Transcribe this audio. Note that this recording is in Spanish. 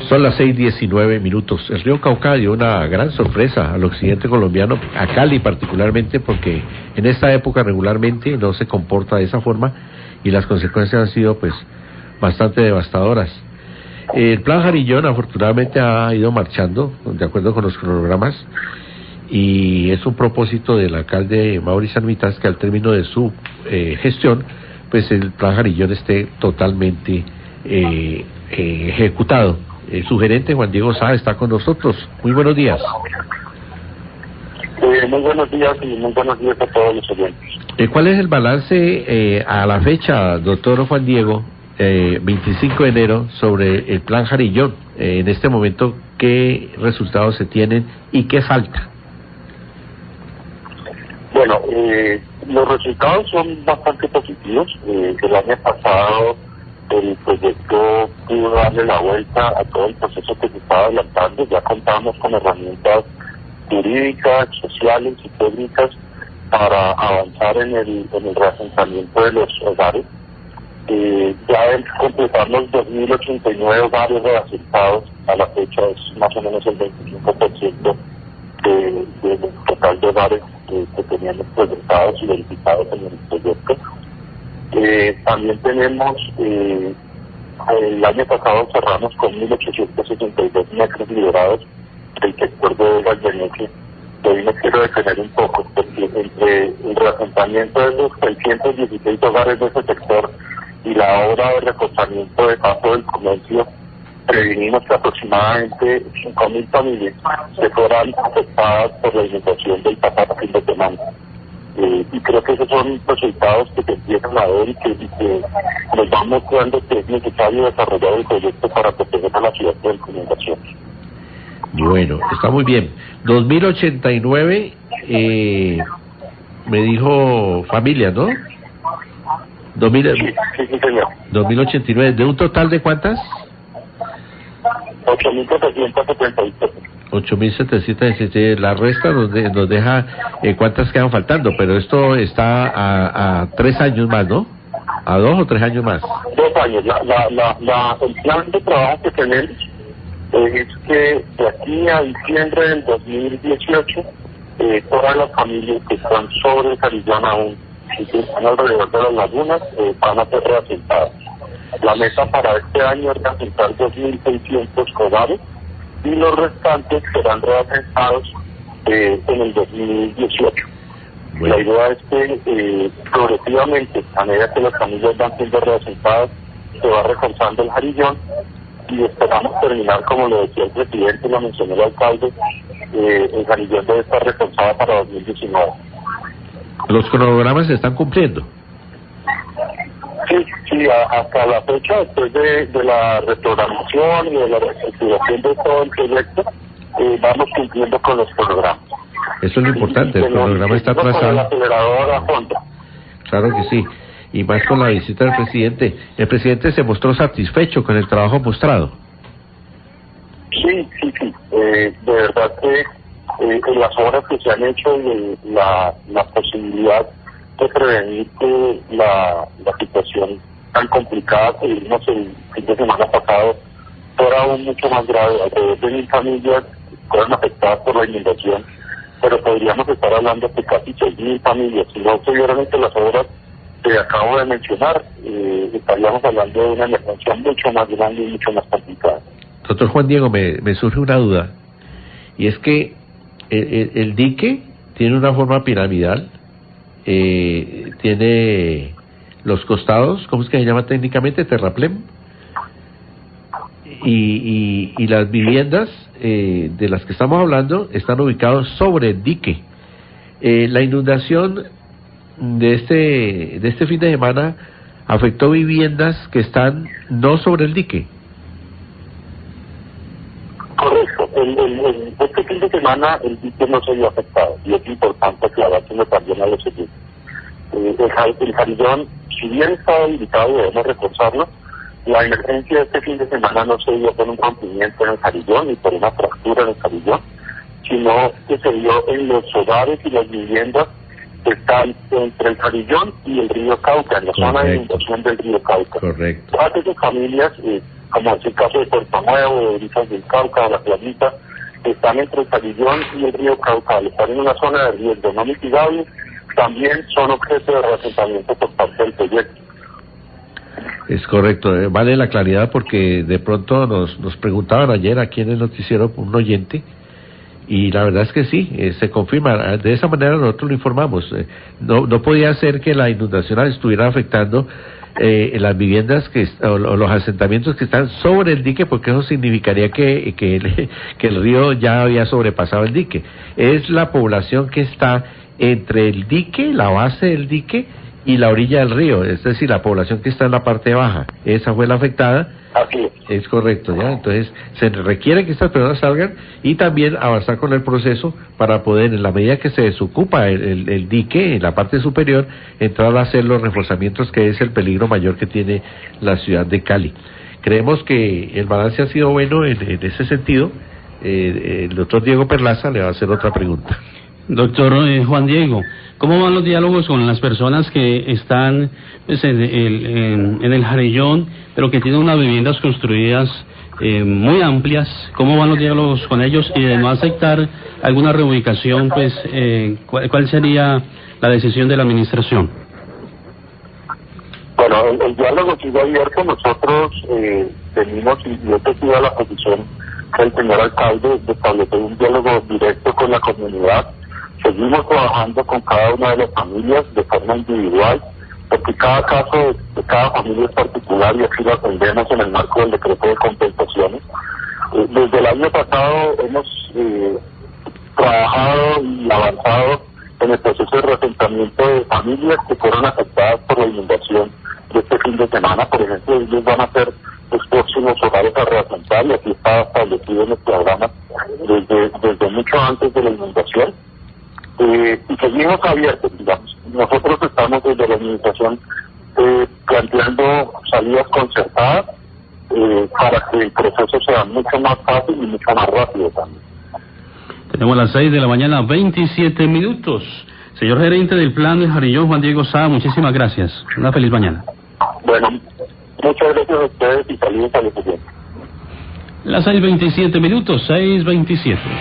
Son las 6:19. El río Cauca dio una gran sorpresa al occidente colombiano, a Cali particularmente, porque en esta época regularmente no se comporta de esa forma y las consecuencias han sido pues bastante devastadoras. El plan Jarillón afortunadamente ha ido marchando de acuerdo con los cronogramas y es un propósito del alcalde Mauricio Armitage que al término de su gestión pues el plan Jarillón esté totalmente ejecutado. El gerente Juan Diego Sá está con nosotros. Muy buenos días. Muy buenos días y muy buenos días a todos los oyentes. ¿Cuál es el balance a la fecha, doctor Juan Diego, 25 de enero, sobre el plan Jarillón? En este momento, ¿qué resultados se tienen y qué falta? Bueno, los resultados son bastante positivos. El año pasado el proyecto pudo darle la vuelta a todo el proceso que se estaba adelantando. Ya contamos con herramientas jurídicas, sociales y técnicas para avanzar en el reasentamiento de los hogares. Ya el completar los 2.089 hogares reasentados a la fecha es más o menos el 25% del total de hogares que teníamos presentados y verificados en el proyecto. También tenemos, el año pasado cerramos con 1.862 metros liberados del sector de Valleneque. Hoy me quiero detener un poco, porque entre el reasentamiento de los 616 hogares de ese sector y la obra de reforzamiento de paso del comercio, previnimos que aproximadamente 5.000 familias se fueran afectadas por la inundación del pasado fin de semana. Y creo que esos son resultados que se empiezan a ver y que nos van mostrando que es necesario desarrollar el proyecto para proteger a la ciudad de la inundación. Bueno, está muy bien. 2089, me dijo familia, ¿no? Sí, señor. 2089, ¿de un total de cuántas? 8.777. 8.777, la resta nos deja cuántas quedan faltando, pero esto está a 3 años más, ¿no? ¿A 2 o 3 años más? 2 años. El plan de trabajo que tenemos es que de aquí a diciembre del 2018 todas las familias que están sobre el Jarillón aún y que están alrededor de las lagunas van a ser reasentadas. La meta para este año es reasentar 2.600 hogares y los restantes serán reasentados en el 2018. Bueno. La idea es que progresivamente, a medida que las familias van siendo reasentadas, se va reforzando el Jarillón y esperamos terminar, como lo decía el presidente y lo mencionó el alcalde, el Jarillón debe estar reforzado para 2019. ¿Los cronogramas se están cumpliendo? Sí, hasta la fecha, después de la reprogramación y de la reestructuración de todo el proyecto, vamos cumpliendo con los cronogramas. Eso es lo importante, el cronograma está atrasado. El acelerador a fondo. Claro que sí, y más con la visita del presidente. El presidente se mostró satisfecho con el trabajo mostrado. Sí. De verdad que en las obras que se han hecho, la posibilidad de prevenir que la situación tan complicada que vivimos el fin de semana pasado fuera aún mucho más grave. Alrededor de 1.000 familias fueron afectadas por la inundación, pero podríamos estar hablando de casi 6.000 familias. Si no se hubieran hecho las obras que acabo de mencionar, estaríamos hablando de una emergencia mucho más grande y mucho más complicada. Doctor Juan Diego, me surge una duda, y es que el dique tiene una forma piramidal, tiene los costados, ¿cómo es que se llama técnicamente? Terraplén, y las viviendas de las que estamos hablando están ubicados sobre el dique. La inundación de este fin de semana afectó viviendas que están no sobre el dique. Correcto. Este fin de semana el dique no se vio afectado y es importante aclarárselo también a los siguientes. El Jarillón, si bien estaba habilitado y debemos reforzarlo, la emergencia de este fin de semana no se dio por un rompimiento en el Jarillón ni por una fractura en el Jarillón, sino que se dio en los hogares y las viviendas que están entre el Jarillón y el río Cauca, en la zona de inundación del río Cauca. Correcto. Todas esas familias como es el caso de Puerto Nuevo, de Brisas del Cauca, de La Planita, están entre el Carillón y el río Cauca, están en una zona de riesgo no mitigable, también son objeto de reasentamiento por parte del proyecto. Es correcto, vale la claridad porque de pronto nos preguntaban ayer aquí en el noticiero un oyente y la verdad es que sí, se confirma, de esa manera nosotros lo informamos, no podía ser que la inundación estuviera afectando las viviendas o los asentamientos que están sobre el dique, porque eso significaría que el río ya había sobrepasado el dique. Es la población que está entre el dique, la base del dique y la orilla del río, es decir, la población que está en la parte baja, esa fue la afectada. Así es correcto, ya, entonces se requiere que estas personas salgan y también avanzar con el proceso para poder, en la medida que se desocupa el dique en la parte superior, entrar a hacer los reforzamientos, que es el peligro mayor que tiene la ciudad de Cali. Creemos que el balance ha sido bueno en ese sentido. El doctor Diego Perlaza le va a hacer otra pregunta. Doctor Juan Diego, ¿cómo van los diálogos con las personas que están pues, en el Jarillón, pero que tienen unas viviendas construidas muy amplias? ¿Cómo van los diálogos con ellos? Y de no aceptar alguna reubicación, pues, ¿cuál sería la decisión de la administración? Bueno, el diálogo sigue abierto. Nosotros venimos y yo te pido a la posición del señor alcalde de establecer un diálogo directo con la comunidad. Seguimos trabajando con cada una de las familias de forma individual, porque cada caso de cada familia es particular y así lo atendemos en el marco del decreto de compensaciones. Desde el año pasado hemos trabajado y avanzado en el proceso de reasentamiento de familias que fueron afectadas por la inundación de este fin de semana. Por ejemplo, ellos van a ser los próximos hogares a reasentar y aquí está establecido en el programa desde mucho antes de la inundación. Y seguimos abiertos, digamos. Nosotros estamos desde la administración planteando salidas concertadas para que el proceso sea mucho más fácil y mucho más rápido también. Tenemos las 6 de la mañana, 27 minutos. Señor gerente del Plan de Jarillón, Juan Diego Sá, muchísimas gracias. Una feliz mañana. Bueno, muchas gracias a ustedes y saludos a los oyentes. Las 6:27 minutos, 6:27.